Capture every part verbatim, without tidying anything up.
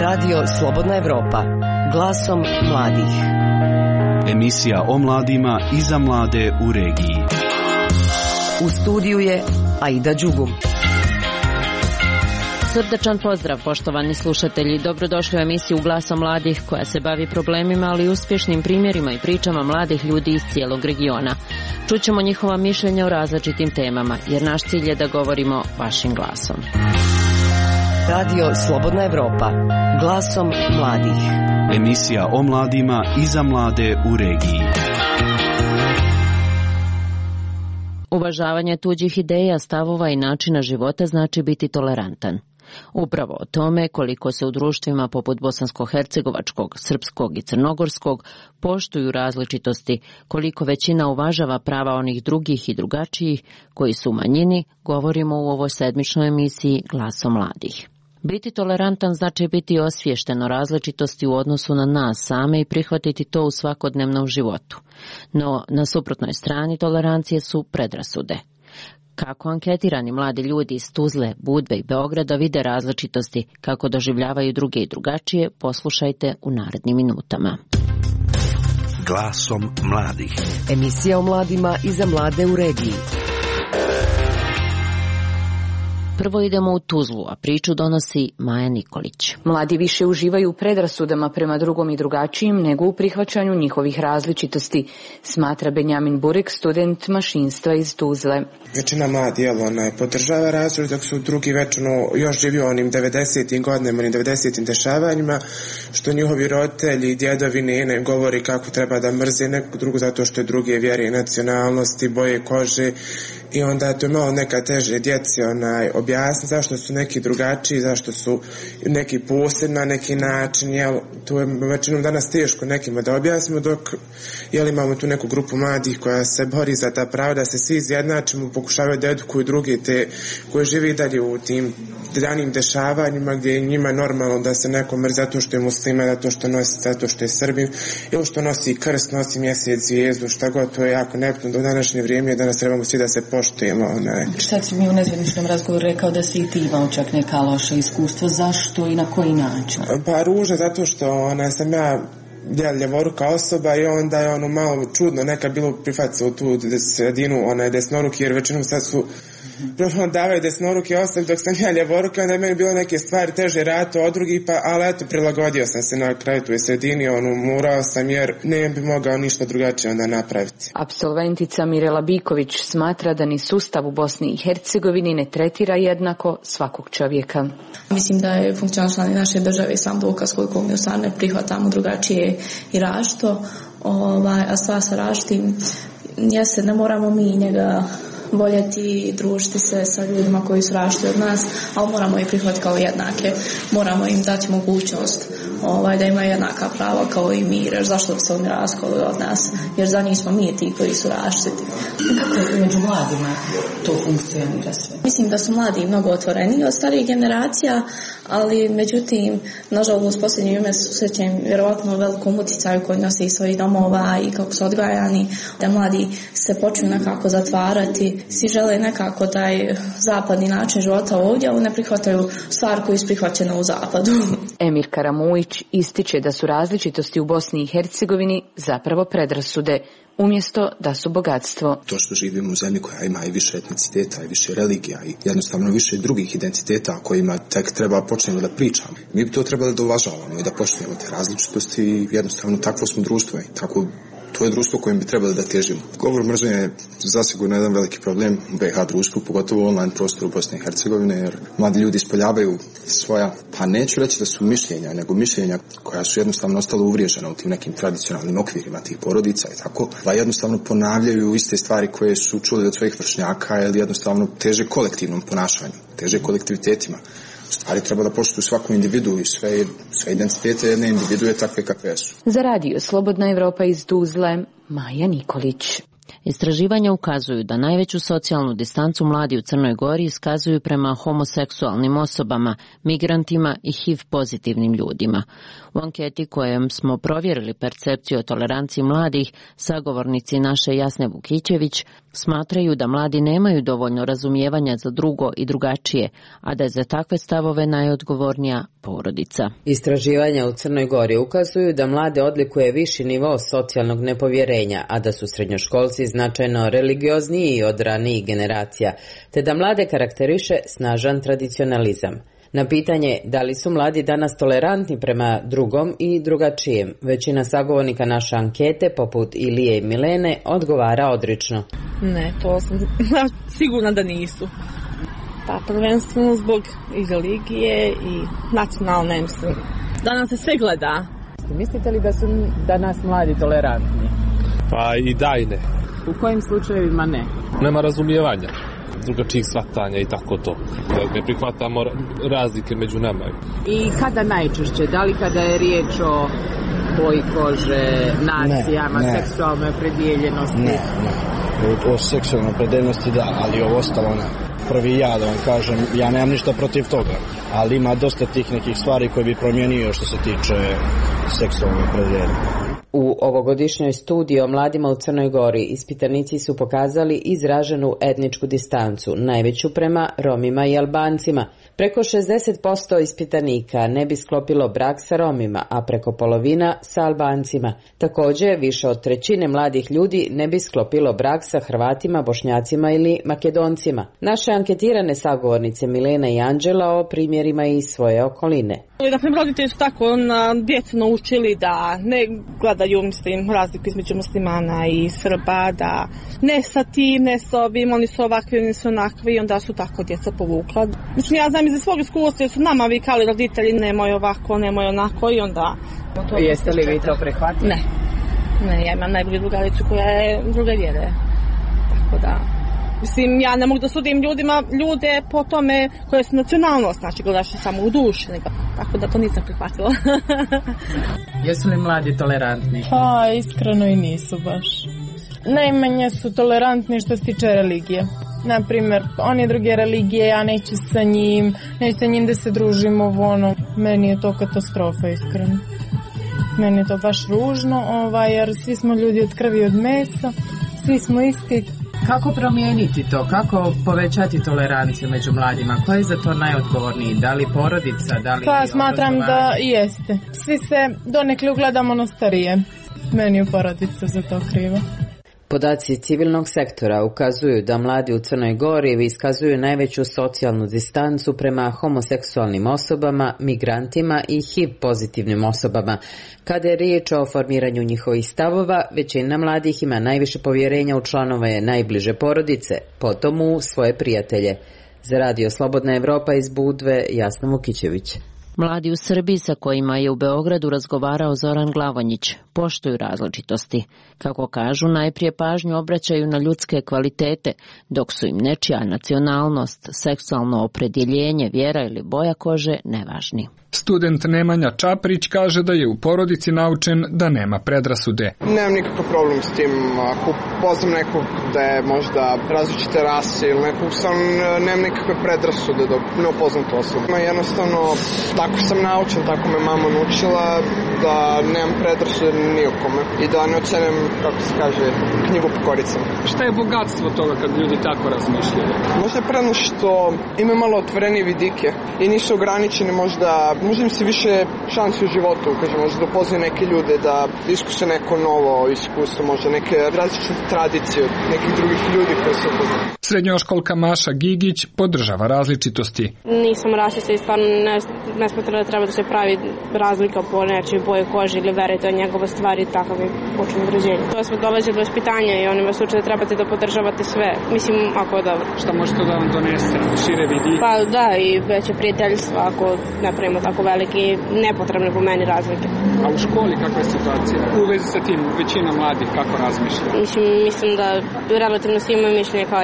Radio Slobodna Evropa, glasom mladih. Emisija o mladima i za mlade u regiji. U studiju je Aida Đugum. Srdačan pozdrav, poštovani slušatelji. Dobrodošli u emisiju Glasom mladih koja se bavi problemima, ali i uspješnim primjerima i pričama mladih ljudi iz cijelog regiona. Čućemo njihova mišljenja o različitim temama, jer naš cilj je da govorimo vašim glasom. Radio Slobodna Evropa, glasom mladih. Emisija o mladima i za mlade u regiji. Uvažavanje tuđih ideja, stavova i načina života znači biti tolerantan. Upravo o tome koliko se u društvima poput bosansko-hercegovačkog, srpskog i crnogorskog poštuju različitosti, koliko većina uvažava prava onih drugih i drugačijih koji su u manjini, govorimo u ovoj sedmičnoj emisiji Glasom mladih. Biti tolerantan znači biti osviješten o različitosti u odnosu na nas same i prihvatiti to u svakodnevnom životu. No, na suprotnoj strani tolerancije su predrasude. Kako anketirani mladi ljudi iz Tuzle, Budve i Beograda vide različitosti, kako doživljavaju druge i drugačije, poslušajte u narednim minutama. Glasom mladih. Emisija o mladima i za mlade u regiji. Prvo idemo u Tuzlu, a priču donosi Maja Nikolić. Mladi više uživaju u predrasudama prema drugom i drugačijim nego u prihvaćanju njihovih različitosti, smatra Benjamin Burek, student mašinstva iz Tuzle. Većina mladi jel, ona podržava različitost, dok su drugi večno još živio onim devedesetim godinama, onim devedesetim dešavanjima, što njihovi roditelji i djedovi ne govori kako treba da mrze nekog drugu zato što je druge vjere i nacionalnosti, boje kože. I onda to je malo neka teže djeci onaj, objasniti zašto su neki drugačiji, zašto su neki posebni na neki način, jel, to je većinom danas teško nekima da objasnimo, dok jel, imamo tu neku grupu mladih koja se bori za ta prava da se svi izjednačimo, pokušavaju da edukuju druge te koji živi dalje u tim danim dešavanjima gdje je njima normalno da se neko mrzi zato što je muslima, zato što nosi, zato što je Srbin, ili što nosi krst, nosi mjesec, zvijezdu, šta god, to je jako nepotrebno do današnje vrijeme, danas trebamo svi da se poštujemo. Onaj. Sad si mi u nezvaničnom razgovoru rekao da si i ti imao čak neka loša iskustva, zašto i na koji način? Pa ružno, zato što ona, sam ja djel ljevoruka osoba i onda je ono malo čudno neka bilo prihvatiti u tu sredinu onaj desnoruki, jer većinom sad su prvo davaju desnoruke osobe, dok sam ja ljevoruka, onda je meni bilo neke stvari teže ratu od drugih, pa ali eto prilagodio sam se na kraju tu sredini, ono morao sam jer ne bi mogao ništa drugačije onda napraviti. Apsolventica Mirela Biković smatra da ni sustav u Bosni i Hercegovini ne tretira jednako svakog čovjeka. Mislim da je funkcionalnost naše države sam dokaz koliko mi u stvari ne prihvatamo drugačije i različito, ovaj, a sva sa različitim, jeste, ne moramo mi njega voljeti i družiti se sa ljudima koji su različiti od nas, ali moramo ih prihvatiti kao jednake. Moramo im dati mogućnost ovaj, da imaju jednaka prava kao i mi, jer zašto bi se oni razlikovali od nas, jer za njih smo mi ti koji su različiti. Kako je među mladima to funkcionira sve? Mislim da su mladi mnogo otvoreniji od starijih generacija, ali međutim, nažalost, posljednje vrijeme susrećem vjerovatno velikom utjecaju koji nosi iz svojih domova i kako su odgajani, da mladi se počnu nekako zatvarati, svi žele nekako taj zapadni način života ovdje, ali ne prihvataju stvar koju je prihvaćena u zapadu. Emir Karamujić ističe da su različitosti u Bosni i Hercegovini zapravo predrasude, umjesto da su bogatstvo. To što živimo u zemlji koja ima i više etniciteta i više religija i jednostavno više drugih identiteta o kojima tek treba počnemo da pričamo. Mi bi to trebali da uvažavamo i da poštujemo te različitosti i jednostavno takvo smo društvo i tako to je društvo kojim bi trebali da težimo. Govor mržnje je zasigurno jedan veliki problem u be ha društvu, pogotovo u online prostoru Bosne i Hercegovine, jer mladi ljudi ispoljavaju svoja, pa neću reći da su mišljenja, nego mišljenja koja su jednostavno ostala uvriježena u tim nekim tradicionalnim okvirima tih porodica i tako, pa jednostavno ponavljaju iste stvari koje su čuli od svojih vršnjaka ili jednostavno teže kolektivnom ponašanju, teže kolektivitetima. U stvari treba da poštuju svaku individu i sve, sve identitete jedne individue takve kakve su. Za radio Slobodna Evropa iz Tuzle, Maja Nikolić. Istraživanja ukazuju da najveću socijalnu distancu mladi u Crnoj Gori iskazuju prema homoseksualnim osobama, migrantima i H I V pozitivnim ljudima. U anketi kojem smo provjerili percepciju o toleranciji mladih, sagovornici naše Jasne Vukićević smatraju da mladi nemaju dovoljno razumijevanja za drugo i drugačije, a da je za takve stavove najodgovornija porodica. Istraživanja u Crnoj Gori ukazuju da mlade odlikuje viši nivo socijalnog nepovjerenja, a da su srednjoškolci značajno religiozniji od ranijih generacija, te da mlade karakteriše snažan tradicionalizam. Na pitanje da li su mladi danas tolerantni prema drugom i drugačijem, većina sagovornika naše ankete, poput Ilije i Milene, odgovara odrično. Ne, to sam sigurna da nisu. Pa prvenstveno zbog i religije i nacionalne, mislim. Danas se sve gleda. Mislite li da su danas mladi tolerantni? Pa i da i ne. U kojim slučajevima ne? Nema razumijevanja drugačijih shvatanja i tako to. Ne prihvatamo razlike među nama. I kada najčešće? Da li kada je riječ o boji kože, nacijama, ne, ne. seksualnoj opredjeljenosti? Ne, ne. O, o seksualnoj opredjeljenosti da, ali ovo ostalo ne. Prvi ja da vam kažem, ja nemam ništa protiv toga, ali ima dosta tih nekih stvari koje bi promijenio što se tiče seksualne opredjeljenosti. U ovogodišnjoj studiji o mladima u Crnoj Gori ispitanici su pokazali izraženu etničku distancu, najveću prema Romima i Albancima. Preko šezdeset posto ispitanika ne bi sklopilo brak sa Romima, a preko polovina sa Albancima. Također, više od trećine mladih ljudi ne bi sklopilo brak sa Hrvatima, Bošnjacima ili Makedoncima. Naše anketirane sagovornice Milena i Anđela o primjerima iz svoje okoline. Na primjer, roditelji su tako na djecu naučili da ne gledaju, mislim, razliku između muslimana i Srba, da ne sa tim, ne sa ovim, oni su ovakvi, oni su onakvi i onda su tako djeca povukla. Mislim, ja znam iz svog iskustva jer su nama vikali roditelji nemoj ovako, nemoj onako i onda... To jeste li vi to prihvatili? Ne. Ne, ja imam najbolju drugaricu koja je druge vjere. Tako da... Mislim, ja ne mogu da sudim ljudima, ljude po tome koje su nacionalnost, znači gledaš samo u duši, nego, tako da to nisam prihvatila. Jesu li mladi tolerantni? Pa, iskreno i nisu baš. Najmanje su tolerantni što se tiče religije. Naprimjer, on je druge religije, ja neću sa njim, neću sa njim da se družimo, ono, meni je to katastrofa, iskreno. Meni je to baš ružno, ovaj, jer svi smo ljudi od krvi i od mesa, svi smo isti. Kako promijeniti to? Kako povećati toleranciju među mladima? Ko je za to najodgovorniji? Da li porodica? Da li pa smatram da jeste. Svi se donekle ugledamo na starije. Meni je porodica za to kriva. Podaci civilnog sektora ukazuju da mladi u Crnoj Gori iskazuju najveću socijalnu distancu prema homoseksualnim osobama, migrantima i H I V pozitivnim osobama. Kada je riječ o formiranju njihovih stavova, većina mladih ima najviše povjerenja u članove najbliže porodice, potom u svoje prijatelje. Za Radio Slobodna Evropa iz Budve, Jasna Vukićević. Mladi u Srbiji sa kojima je u Beogradu razgovarao Zoran Glavonjić poštuju različitosti. Kako kažu, najprije pažnju obraćaju na ljudske kvalitete, dok su im nečija nacionalnost, seksualno opredjeljenje, vjera ili boja kože nevažni. Student Nemanja Čaprić kaže da je u porodici naučen da nema predrasude. Nemam nikakav problem s tim. Ako poznam nekog da je možda različite rase ili nekog, sam nemam nikakve predrasude dok ne upoznam tu osobu. Jednostavno, tako sam naučen, tako me mama naučila da nemam predrasude ni o kome i da ne ocenem, kako se kaže, knjigu po koricama. Šta je bogatstvo toga kad ljudi tako razmišljaju? Možda je predno što imaju malo otvorenije vidike i nisu ograničeni možda. Možda im se više šansi u životu, kažem, možda da upoznaju neke ljude, da iskuse neko novo iskustvo, možda neke različite tradicije od nekih drugih ljudi koje se upoznaju. Srednjoškolka Maša Gigić podržava različitosti. Nisam rasista i stvarno ne, ne smatram da treba da se pravi razlika po nečoj boji koži ili veri, to je njegova stvar i takav je počin određenje. To smo dolazi od vaspitanja i oni vas uče da trebate da podržavate sve. Mislim, ako je dobro. Šta može to da vam donese? Šire vidi? Pa da, i veće prijateljstva ako napravimo tako velike i nepotrebne po meni razlike. A u školi kakva je situacija? U vezi sa tim većina mladih kako razmišlja? Mislim, mislim da relativno svi imaju mišljenje kao ja.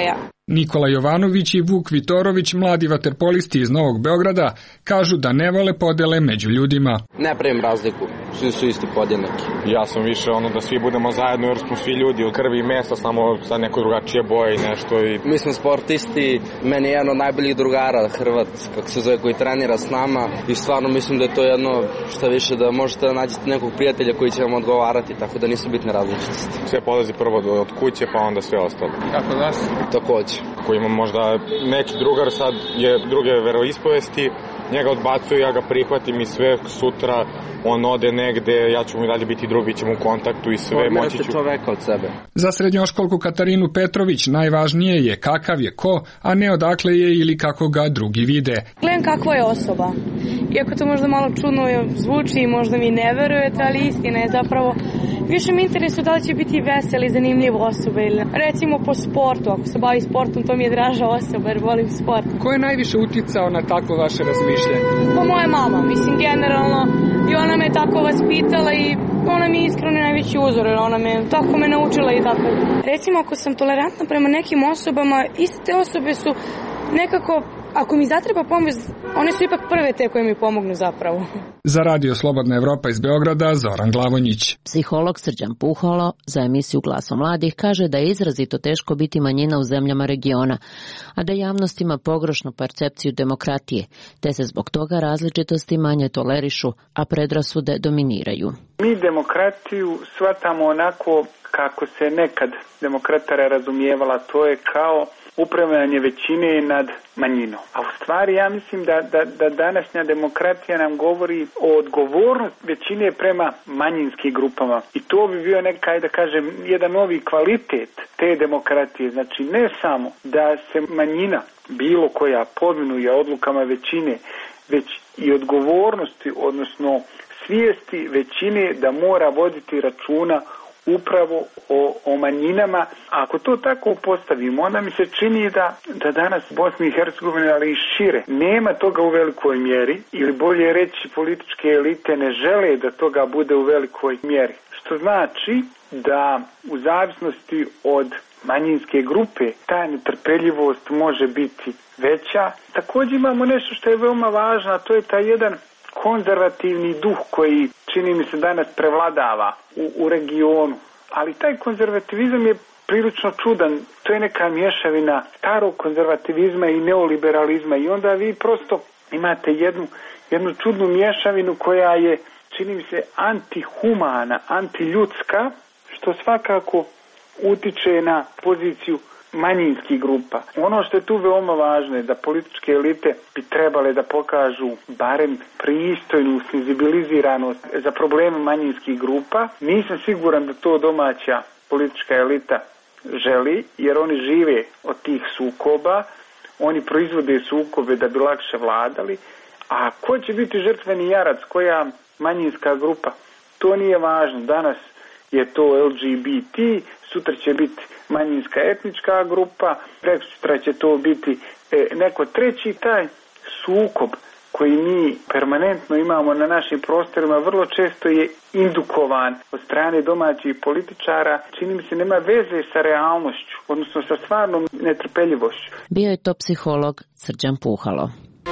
Nikola Jovanović i Vuk Vitorović, mladi vaterpolisti iz Novog Beograda, kažu da ne vole podele među ljudima. Ne pravim razliku, svi su isti podjednaki. Ja sam više ono da svi budemo zajedno jer smo svi ljudi od krvi i mesa, samo sa neko drugačije boje i nešto. I... Mi smo sportisti, meni je jedan od najboljih drugara, Hrvat, kako se zove, koji trenira s nama i stvarno mislim da je to jedno što više da možete da nađete nekog prijatelja koji će vam odgovarati, tako da nisu bitne različitosti. Sve polazi prvo od kuće pa onda sve ostalo. Kako da si? Takođe. Ako imam možda neki drugar sad je druge veroispovesti, njega odbacuju, ja ga prihvatim i sve sutra on ode negde, ja ću mu i dalje biti drug, bit ćemo u kontaktu i sve moći ću. Čoveka od sebe. Za srednjoškolku Katarinu Petrović najvažnije je kakav je ko, a ne odakle je ili kako ga drugi vide. Gledam kakva je osoba. Iako to možda malo čudno zvuči i možda mi ne verujete, ali istina je zapravo više mi interesuje da li će biti veseli, zanimljiva osoba ili recimo po sportu, ako se bavi sportom to mi je draža osoba jer volim sport. Ko je najviše uticao na takvo vaše razmišljanje? Pa moja mama, mislim generalno i ona me tako vaspitala i ona mi je iskreno najveći uzor, jer ona me tako me naučila i tako. Recimo ako sam tolerantna prema nekim osobama, iste te osobe su nekako, ako mi zatreba pomoć, one su ipak prve te koje mi pomognu zapravo. Za Radio Slobodna Evropa iz Beograda, Zoran Glavonjić. Psiholog Srđan Puhalo za emisiju Glasom mladih kaže da je izrazito teško biti manjina u zemljama regiona, a da javnost ima pogrešnu percepciju demokratije, te se zbog toga različitosti manje tolerišu, a predrasude dominiraju. Mi demokratiju shvatamo onako kako se nekad demokratara razumijevala, to je kao upravljanje većine nad manjinom. A u stvari ja mislim da, da, da današnja demokratija nam govori o odgovornosti većine prema manjinskim grupama. I to bi bio nekaj, da kažem, jedan novi kvalitet te demokratije. Znači ne samo da se manjina bilo koja podminuje odlukama većine, već i odgovornosti, odnosno svijesti većine da mora voditi računa upravo o, o manjinama. A ako to tako postavimo, onda mi se čini da, da danas Bosni i Hercegovini, ali i šire, nema toga u velikoj mjeri, ili bolje reći političke elite ne žele da toga bude u velikoj mjeri. Što znači da u zavisnosti od manjinske grupe ta netrpeljivost može biti veća. Također imamo nešto što je veoma važno, a to je taj jedan konzervativni duh koji čini mi se danas prevladava u, u regionu. Ali taj konzervativizam je prilično čudan. To je neka mješavina starog konzervativizma i neoliberalizma i onda vi prosto imate jednu, jednu čudnu mješavinu koja je, čini mi se, antihumana, antiljudska, što svakako utiče na poziciju manjinskih grupa. Ono što je tu veoma važno je da političke elite bi trebale da pokažu barem pristojnu senzibiliziranost za probleme manjinskih grupa. Nisam siguran da to domaća politička elita želi, jer oni žive od tih sukoba, oni proizvode sukobe da bi lakše vladali, a ko će biti žrtveni jarac, koja manjinska grupa, to nije važno. Danas je to L G B T, sutra će biti manjinska etnička grupa, prekosutra će to biti e, neko treći. Taj sukob koji mi permanentno imamo na našim prostorima vrlo često je indukovan od strane domaćih političara, čini mi se nema veze sa realnošću, odnosno sa stvarnom netrpeljivošću. Bio je to psiholog Srđan Puhalo.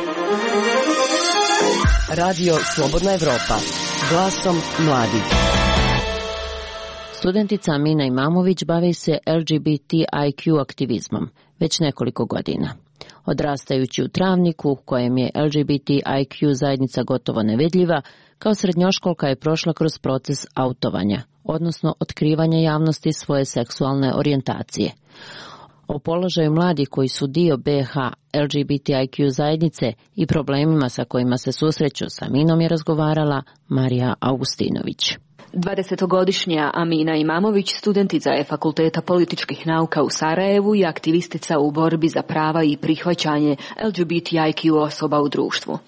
Radio Slobodna Evropa, glasom mladih. Studentica Amina Imamović bavi se L G B T I Q aktivizmom već nekoliko godina. Odrastajući u Travniku, kojem je L G B T I Q zajednica gotovo nevidljiva, kao srednjoškolka je prošla kroz proces autovanja, odnosno otkrivanja javnosti svoje seksualne orijentacije. O položaju mladih koji su dio B H L G B T I Q zajednice i problemima sa kojima se susreću sa Aminom je razgovarala Marija Augustinović. dvadesetogodišnja Amina Imamović studentica je Fakulteta političkih nauka u Sarajevu i aktivistica u borbi za prava i prihvaćanje L G B T I Q osoba u društvu.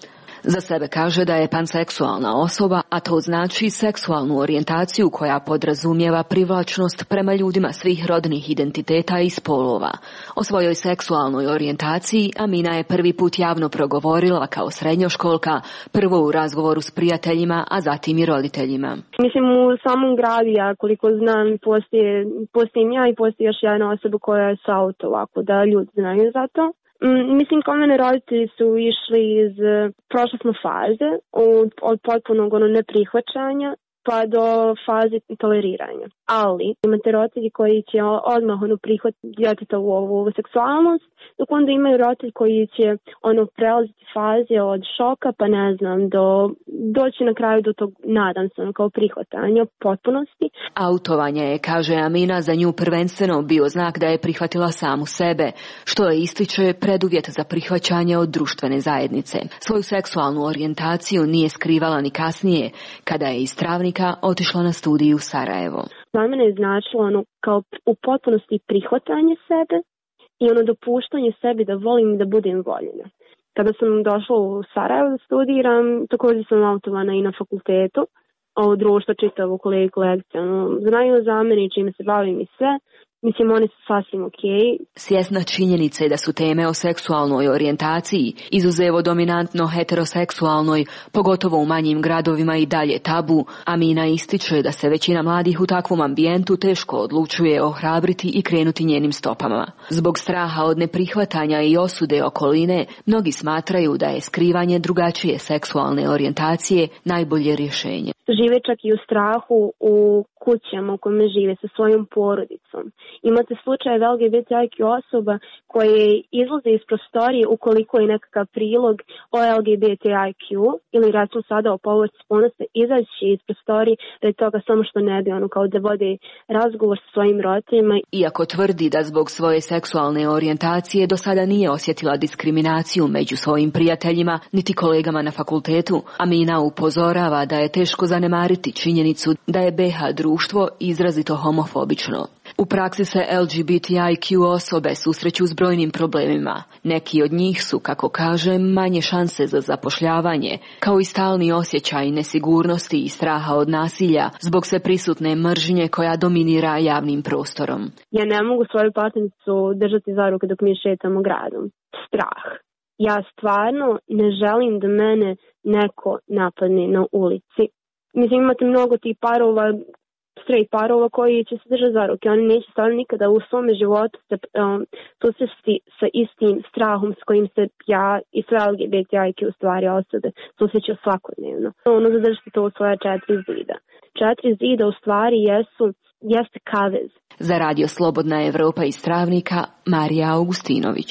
Za sebe kaže da je panseksualna osoba, a to znači seksualnu orijentaciju koja podrazumijeva privlačnost prema ljudima svih rodnih identiteta i spolova. O svojoj seksualnoj orijentaciji Amina je prvi put javno progovorila kao srednjoškolka, prvo u razgovoru s prijateljima, a zatim i roditeljima. Mislim, u samom gradu, ja koliko znam, postoje, postoji ja i postoji još jedna osoba koja je s auto, ovako da ljudi znaju za to. Mislim, kao mene roditelji su išli iz, prošle smo faze, od, od potpunog ono neprihvaćanja pa do faze toleriranja. Ali imate roditelji koji će odmah ono prihvatiti djetetovu ovu seksualnost, dok onda imaju roditelji koji će ono prelaziti faze od šoka pa ne znam do doći na kraju do tog, nadam se, ono, kao prihvatanja potpunosti. Autovanje je, kaže Amina, za nju prvenstveno bio znak da je prihvatila samu sebe, što je, ističe, preduvjet za prihvaćanje od društvene zajednice. Svoju seksualnu orijentaciju nije skrivala ni kasnije, kada je iz Travnika otišla na studiju u Sarajevo. Za mene je značilo ono kao u potpunosti prihvatanje sebe i ono dopuštanje sebi da volim i da budem voljena. Kada sam došla u Sarajevo da studiram, također sam autovana i na fakultetu, ovo društvo čitavo koliko lekcija. Ono, znaju za mene čime se bavim i sve. Mislim, oni su sasvim okej. Svjesna činjenice da su teme o seksualnoj orijentaciji, izuzevo dominantno heteroseksualnoj, pogotovo u manjim gradovima i dalje tabu, Amina ističe da se većina mladih u takvom ambijentu teško odlučuje ohrabriti i krenuti njenim stopama. Zbog straha od neprihvatanja i osude okoline, mnogi smatraju da je skrivanje drugačije seksualne orijentacije najbolje rješenje. Žive čak i u strahu u kućama u kojima žive sa svojom porodicom. Imate slučaje L G B T I Q osoba koje izlaze iz prostorije ukoliko je nekakav prilog o L G B T I Q ili recimo sada o povrći spolnosti, izaći iz prostorije radi toga samo što ne bi ono kao da vode razgovor sa svojim roditeljima. Iako tvrdi da zbog svoje seksualne orijentacije do sada nije osjetila diskriminaciju među svojim prijateljima niti kolegama na fakultetu, Amina upozorava da je teško zanemariti činjenicu da je B H društvo izrazito homofobično. U praksi se L G B T I Q osobe susreću s brojnim problemima. Neki od njih su, kako kaže, manje šanse za zapošljavanje, kao i stalni osjećaj nesigurnosti i straha od nasilja zbog sve prisutne mržnje koja dominira javnim prostorom. Ja ne mogu svoju partnericu držati za ruke dok mi šetamo gradom. Strah. Ja stvarno ne želim da mene neko napadne na ulici. Mislim, imate mnogo tih parova, straight parova koji će se držati za ruke. Oni neće stvarno nikada u svome životu se um, susresti sa istim strahom s kojim se ja i sve L G B T I Q stvari osobe susreću svakodnevno. Ono zadržite to u svoje četiri zida. Četiri zida u stvari jesu, jeste kavez. Za Radio Slobodna Evropa iz Travnika, Marija Augustinović.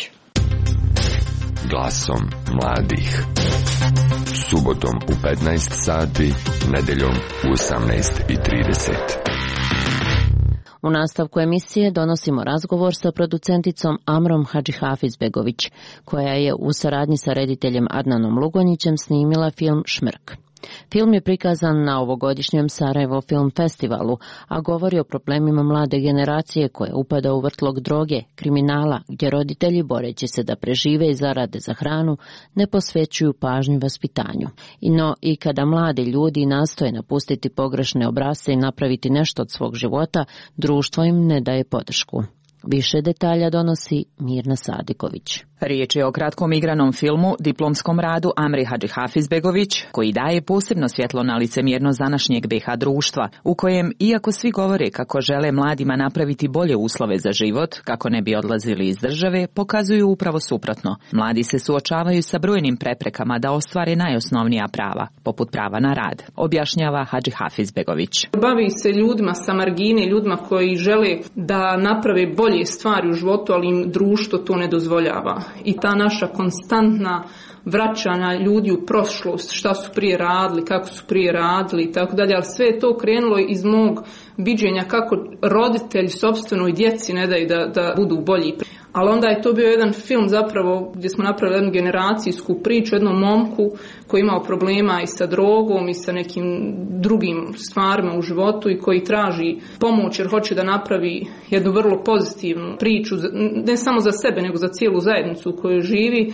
Glasom mladih. Subotom u petnaest sati, nedeljom u osamnaest i trideset. U nastavku emisije donosimo razgovor sa producenticom Amrom Hadžihafizbegović, koja je u saradnji sa rediteljem Adnanom Lugonjićem snimila film Šmrk. Film je prikazan na ovogodišnjem Sarajevo Film Festivalu, a govori o problemima mlade generacije koje upada u vrtlog droge, kriminala, gdje roditelji, boreći se da prežive i zarade za hranu, ne posvećuju pažnju vaspitanju. No i kada mladi ljudi nastoje napustiti pogrešne obrasce i napraviti nešto od svog života, društvo im ne daje podršku. Više detalja donosi Mirna Sadiković. Riječ je o kratkom igranom filmu, diplomskom radu Amri Hadžihafizbegović, koji daje posebno svjetlo na licemjernost današnjeg B H društva, u kojem, iako svi govore kako žele mladima napraviti bolje uslove za život, kako ne bi odlazili iz države, pokazuju upravo suprotno. Mladi se suočavaju sa brojnim preprekama da ostvare najosnovnija prava, poput prava na rad, objašnjava Hadžihafizbegović. Bavi se ljudima sa margine, ljudima koji žele da naprave bolje stvari u životu, ali im društvo to ne dozvoljava. I ta naša konstantna vraćanja ljudi u prošlost, šta su prije radili, kako su prije radili i tako dalje, ali sve je to krenulo iz mog viđenja kako roditelji sopstvenoj djeci ne daju da, da budu bolji. Ali onda je to bio jedan film zapravo gdje smo napravili jednu generacijsku priču, jednom momku koji je imao problema i sa drogom i sa nekim drugim stvarima u životu i koji traži pomoć jer hoće da napravi jednu vrlo pozitivnu priču, ne samo za sebe nego za cijelu zajednicu u kojoj živi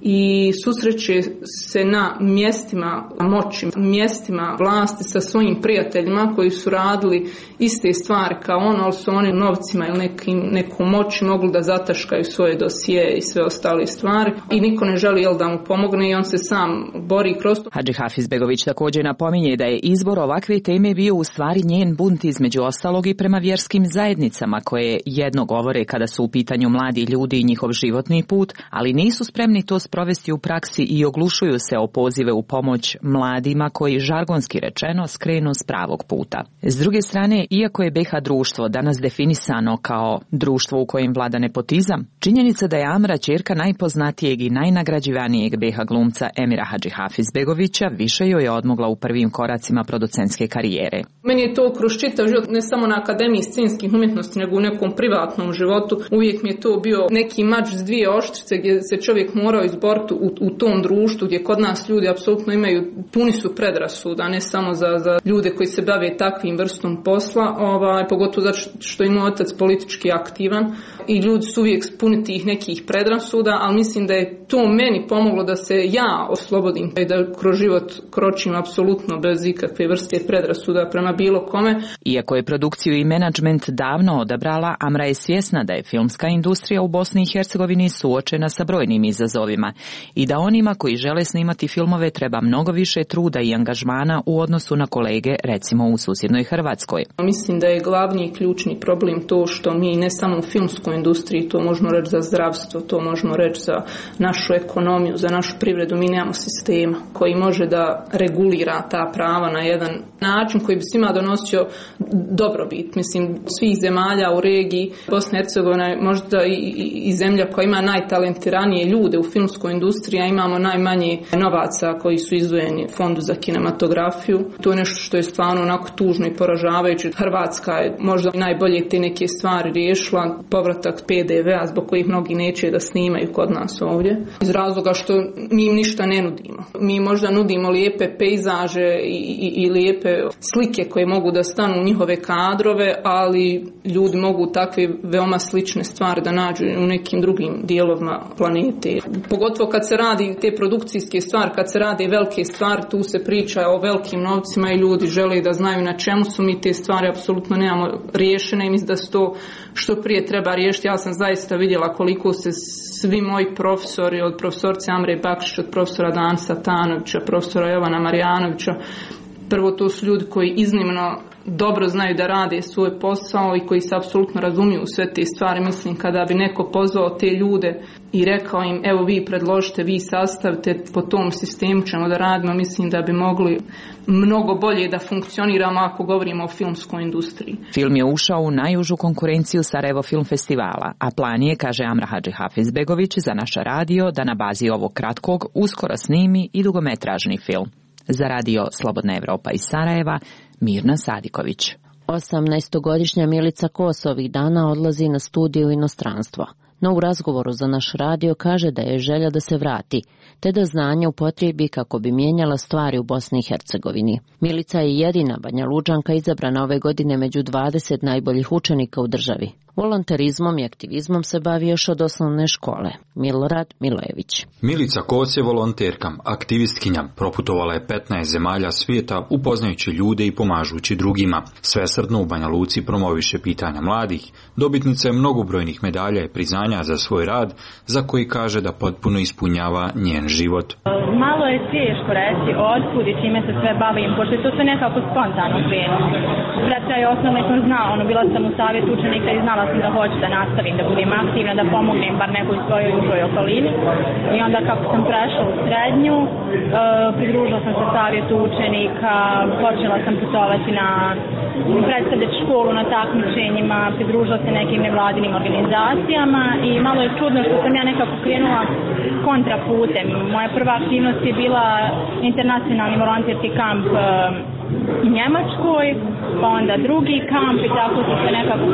i susreće se na mjestima moći, mjestima vlasti sa svojim prijateljima koji su radili iste stvari kao on, ali su oni novcima ili nekim, nekom moći mogli da zataškaju svoje dosije i sve ostale stvari i niko ne želi jel, da mu pomogne i on se sam bori kroz to. Hadži Hafizbegović također napominje da je izbor ovakve teme bio u stvari njen bunt između ostalog i prema vjerskim zajednicama koje jedno govore kada su u pitanju mladi ljudi i njihov životni put, ali nisu spremni to sprovesti u praksi i oglušuju se o pozive u pomoć mladima koji žargonski rečeno skrenu s pravog puta. S druge strane, iako je be ha društvo danas definisano kao društvo u kojem vlada nepotizam, činjenica da je Amra ćerka najpoznatijeg i najnagrađivanijeg be ha glumca Emira Hadži Hafizbegovića više joj je odmogla u prvim koracima producentske karijere. Meni je to kroz čitav život, ne samo na Akademiji scenskih umjetnosti, nego u nekom privatnom životu. Uvijek mi je to bio neki mač s dvije oštrice gdje se čovjek morao izboriti u, u tom društvu gdje kod nas ljudi apsolutno imaju, puni su predrasuda, ne samo za, za ljude koji se bave takvim vrstom posla, ovaj, pogotovo zato što je moj otac politički aktivan i ljudi su uvijek puni tih nekih predrasuda, ali mislim da je to meni pomoglo da se ja oslobodim i da kroz život kročim apsolutno bez ikakve vrste predrasuda prema bilo kome. Iako je produkciju i menadžment davno odabrala, Amra je svjesna da je filmska industrija u Bosni i Hercegovini suočena sa brojnim izazovima i da onima koji žele snimati filmove treba mnogo više truda i angažmana u odnosu na kolege, recimo u susjednoj Hrvatskoj. Mislim da je glavni i ključni problem to što mi ne samo u filmskoj industriji, to možemo reći za zdravstvo, to možemo reći za našu ekonomiju, za našu privredu, mi nemamo sistema koji može da regulira ta prava na jedan način koji bi svima donosio dobrobit. Mislim, svih zemalja u regiji, Bosna i Hercegovina je možda i, i, i zemlja koja ima najtalentiranije ljude u filmskoj industriji, a imamo najmanje novaca koji su izdvojeni fondu za kinematografiju. To je nešto što je stvarno onako tužno i poražavajuće. Hrvatska je možda najbolje te neke stvari riješila, povratak pe de ve a zbog kojih mnogi neće da snimaju kod nas ovdje. Iz razloga što mi im ništa ne nudimo. Mi možda nudimo lijepe pejzaže i, i, i lijepe slike koje mogu da stanu u njihove kadrove, ali ljudi mogu takve veoma slične stvari da nađu u nekim drugim dijelovima planete. Pogotovo kad se radi te produkcijske stvari, kad se rade velike stvari, tu se priča o velikim novcima i ljudi žele da znaju na čemu su mi te stvari, apsolutno nemamo riješene i mislim da se to što prije treba riješiti. Ja sam zaista vidjela koliko se svi moji profesori, od profesorce Amre Bakšić, od profesora Dansa Tanovića, profesora Jovana Marijanovića, prvo to su ljudi koji iznimno dobro znaju da rade svoj posao i koji se apsolutno razumiju sve te stvari. Mislim, kada bi neko pozvao te ljude i rekao im, evo vi predložite, vi sastavite, po tom sistemu ćemo da radimo, mislim da bi mogli mnogo bolje da funkcioniramo ako govorimo o filmskoj industriji. Film je ušao u najužu konkurenciju Sarajevo Film Festivala, a plan je, kaže Amra Hadži Hafizbegović, za naš radio da na bazi ovog kratkog uskoro snimi i dugometražni film. Za radio Slobodna Evropa iz Sarajeva, Mirna Sadiković. osamnaestogodišnja Milica Kos ovih dana odlazi na studiju u inostranstvo, no u razgovoru za naš radio kaže da je želja da se vrati, te da znanje upotrijebi kako bi mijenjala stvari u Bosni i Hercegovini. Milica je jedina Banja Lučanka izabrana ove godine među dvadeset najboljih učenika u državi. Volonterizmom i aktivizmom se bavi još od osnovne škole. Milorad Milojević. Milica Kos je volonterka, aktivistkinja. Proputovala je petnaest zemalja svijeta upoznajući ljude i pomažući drugima. Svesrdno u Banja Luci promoviše pitanja mladih. Dobitnica je mnogobrojnih medalja i priznanja za svoj rad, za koji kaže da potpuno ispunjava njen život. Malo je teško reći otkud i čime se sve bavim, pošto je to sve nekako spontano krenulo. Braća je osnovno sam znala, ono, bila sam u savjetu učenika i znala sam da hoću da nastavim, da budem aktivna, da pomognem bar nekoj svojoj užoj okolini. I onda kako sam prešla u srednju, e, pridružila sam se savjetu učenika, počela sam putovati na predstavljati školu na takmičenjima, pridružila se nekim nevladinim organizacijama i malo je čudno što sam ja nekako krenula kontraputem. Moja prva aktivnost je bila internacionalni volonterski kamp u Njemačkoj, pa onda drugi kamp i tako su se nekako krenula.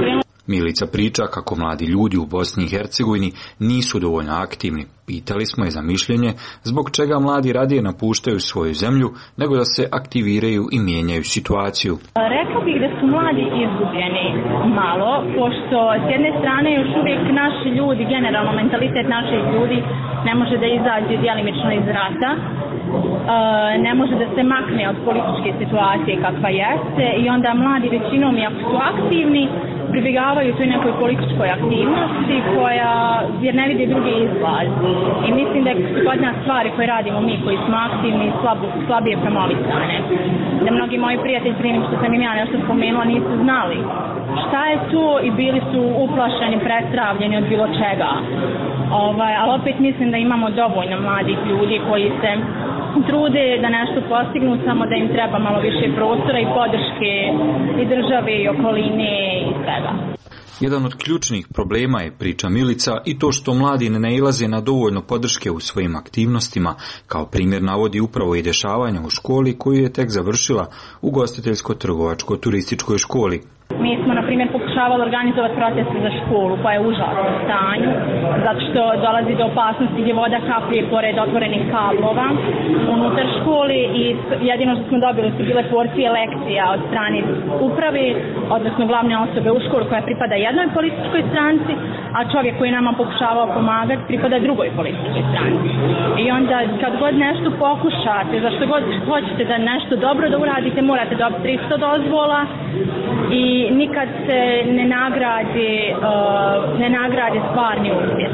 Milica priča kako mladi ljudi u Bosni i Hercegovini nisu dovoljno aktivni. Pitali smo je za mišljenje zbog čega mladi radije napuštaju svoju zemlju nego da se aktiviraju i mijenjaju situaciju. Rekla bih da su mladi izgubljeni malo, pošto s jedne strane još uvijek naši ljudi, generalno mentalitet naših ljudi ne može da izađe djelimično iz rata, ne može da se makne od političke situacije kakva jeste i onda mladi većinom, iako su aktivni, pribjegavaju toj nekoj političkoj aktivnosti koja, jer ne vide drugi izlaz. I mislim da su kod nas stvari koje radimo mi koji smo aktivni slab, slabije promovisane. Da mnogi moji prijatelji prije što sam im ja nešto spomenula nisu znali šta je to i bili su uplašeni, prestravljeni od bilo čega. Ovaj, ali opet mislim da imamo dovoljno mladih ljudi koji se trude da nešto postignu, samo da im treba malo više prostora i podrške i države i okoline i svega. Jedan od ključnih problema je, priča Milica, i to što mladi ne nailaze na dovoljno podrške u svojim aktivnostima. Kao primjer navodi upravo i dešavanja u školi koju je tek završila u ugostiteljsko-trgovačko-turističkoj školi. Mi smo, na primjer, pokušavali organizovati proteste za školu koja je u užasnom stanju, zato što dolazi do opasnosti gdje voda kaplje pored otvorenih kablova unutar škole i jedino što smo dobili su bile porcije lekcija od strane uprave, odnosno glavne osobe u školu koja pripada jednoj političkoj stranci, a čovjek koji nama pokušavao pomagati pripada drugoj političkoj stranci. I onda kad god nešto pokušate, zašto god hoćete da nešto dobro da uradite, morate dobiti tristo dozvola i nikad se ne nagrade, uh, ne nagrade stvarni uspjeh.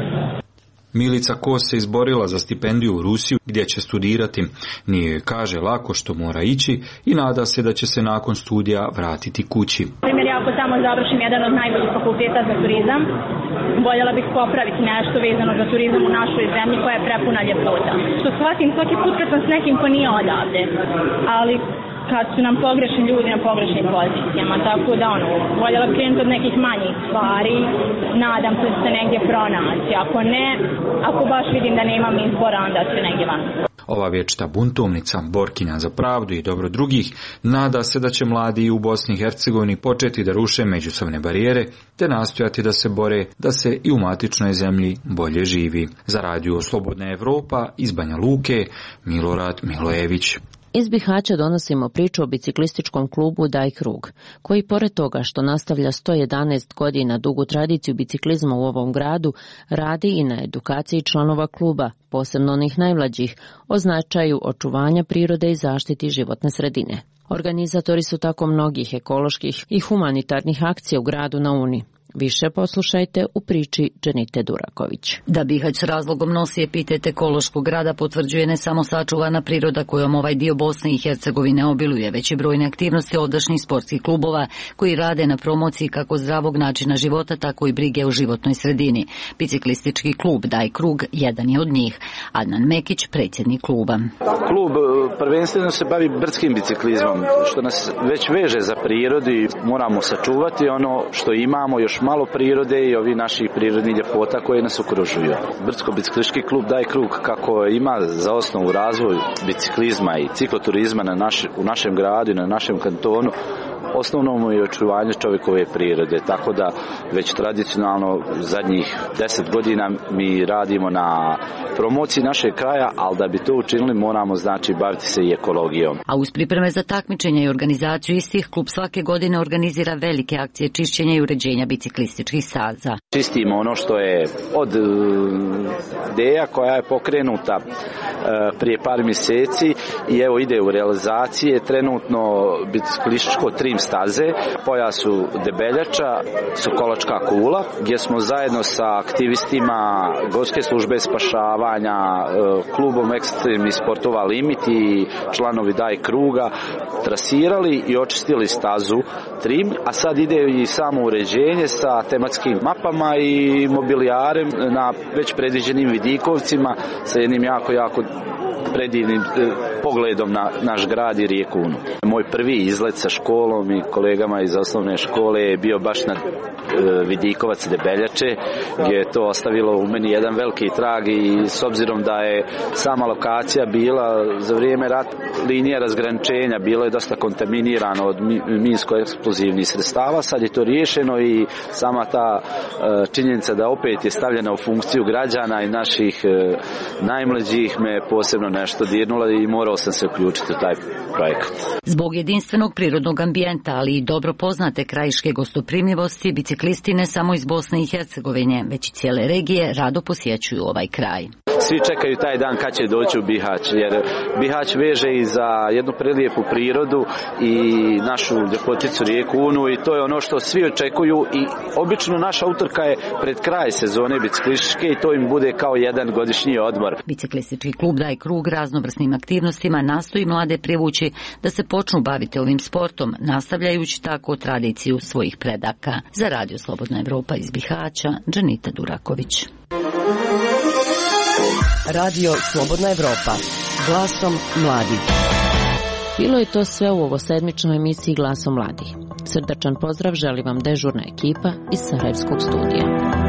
Milica Kos se izborila za stipendiju u Rusiju gdje će studirati. Nije joj, kaže, lako što mora ići i nada se da će se nakon studija vratiti kući. Primjer, ja ako tamo završim jedan od najboljih fakulteta za turizam, voljela bih popraviti nešto vezano za turizam u našoj zemlji koja je prepuna ljepota. Što shvatim svaki put kad sam s nekim ko nije odavde, ali kad su nam pogrešni ljudi na pogrešnim pozicijama, tako da ono, voljela bi krenuti od nekih manjih stvari, nadam se da se negdje pronaći, ako ne, ako baš vidim da nemam izbora, onda ću negdje van. Ova vječita buntovnica, borkinja za pravdu i dobro drugih, nada se da će mladi u Bosni i Hercegovini početi da ruše međusobne barijere, te nastojati da se bore da se i u matičnoj zemlji bolje živi. Za radio Slobodna Evropa iz Banja Luke, Milorad Milojević. Iz Bihaća donosimo priču o biciklističkom klubu Daj Krug, koji pored toga što nastavlja sto jedanaest godina dugu tradiciju biciklizma u ovom gradu, radi i na edukaciji članova kluba, posebno onih najmlađih, o značaju očuvanja prirode i zaštiti životne sredine. Organizatori su tako mnogih ekoloških i humanitarnih akcija u gradu na Uni. Više poslušajte u priči Dženite Duraković. Da Bihać s razlogom nosi epitet ekološkog grada potvrđuje ne samo sačuvana priroda kojom ovaj dio Bosne i Hercegovine obiluje, već i brojne aktivnosti ovdašnjih sportskih klubova koji rade na promociji kako zdravog načina života, tako i brige o životnoj sredini. Biciklistički klub Daj Krug jedan je od njih. Adnan Mekić, predsjednik kluba. Klub prvenstveno se bavi brdskim biciklizmom, što nas već veže za prirodu i moramo sačuvati ono što imamo, još malo prirode i ovi naših prirodnih ljepota koje nas okružuju. Brdsko-biciklistički klub Daj Krug, kako ima za osnovu razvoj biciklizma i cikloturizma na naš, u našem gradu i na našem kantonu, osnovno mu je očuvanje čovjekove prirode, tako da već tradicionalno zadnjih deset godina mi radimo na promociji našeg kraja, ali da bi to učinili moramo znači baviti se i ekologijom. A uz pripreme za takmičenja i organizaciju istih, klub svake godine organizira velike akcije čišćenja i uređenja biciklističkih staza. Čistimo ono što je od ideja koja je pokrenuta prije par mjeseci i evo ide u realizacije trenutno biciklističko trim staze, pojasu Debeljača, Sokolačka kula, gdje smo zajedno sa aktivistima Gorske službe spašavanja, klubom ekstremnih sportova Limit i članovi Daj Kruga trasirali i očistili stazu trim, a sad ide i samo uređenje sa tematskim mapama i mobilijarem na već predviđenim vidikovcima sa jednim jako, jako predivnim pogledom na naš grad i rijeku Unu. Moj prvi izlet sa školom i kolegama iz osnovne škole je bio baš na Vidikovac Debeljače, gdje je to ostavilo u meni jedan veliki trag i s obzirom da je sama lokacija bila za vrijeme rata linija razgraničenja, bilo je dosta kontaminirano od minsko-eksplozivnih sredstava, sad je to riješeno i sama ta činjenica da opet je stavljena u funkciju građana i naših najmlađih me posebno nešto dirnula i morao sam se uključiti u taj projekat. Zbog jedinstvenog prirodnog ambijenta, ali i dobro poznate krajiške gostoprimljivosti, biciklisti ne samo iz Bosne i Hercegovine, već i cijele regije rado posjećuju ovaj kraj. Svi čekaju taj dan kad će doći u Bihać, jer Bihać veže i za jednu prelijepu prirodu i našu ljepoticu rijeku Unu i to je ono što svi očekuju i obično naša utrka je pred kraj sezone biciklističke i to im bude kao jedan godišnji odmor. Biciklistički klub Daj krug raznovrsnim aktivnostima nastoji mlade privući da se počnu baviti ovim sportom, nastavljajući tako tradiciju svojih predaka. Za Radio Slobodna Evropa iz Bihaća, Džanita Duraković. Radio Slobodna Evropa, glasom mladih. Bilo je to sve u ovosedmičnoj emisiji Glasom mladih. Srdačan pozdrav želi vam dežurna ekipa iz Sarajevskog studija.